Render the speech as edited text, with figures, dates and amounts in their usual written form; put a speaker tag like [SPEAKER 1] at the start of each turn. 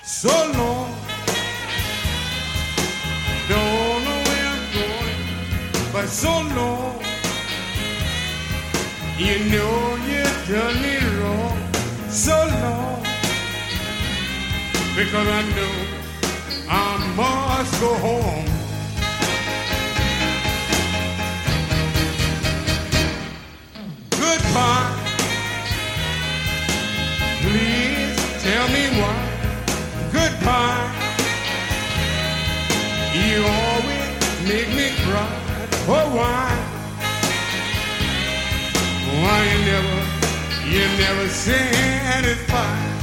[SPEAKER 1] so long. Don't know where I'm going, but so long. You know you done me wrong, so long. Because I know I must go home. Goodbye. Please tell me why. Goodbye. You always make me cry. Oh, why? Why you never satisfied?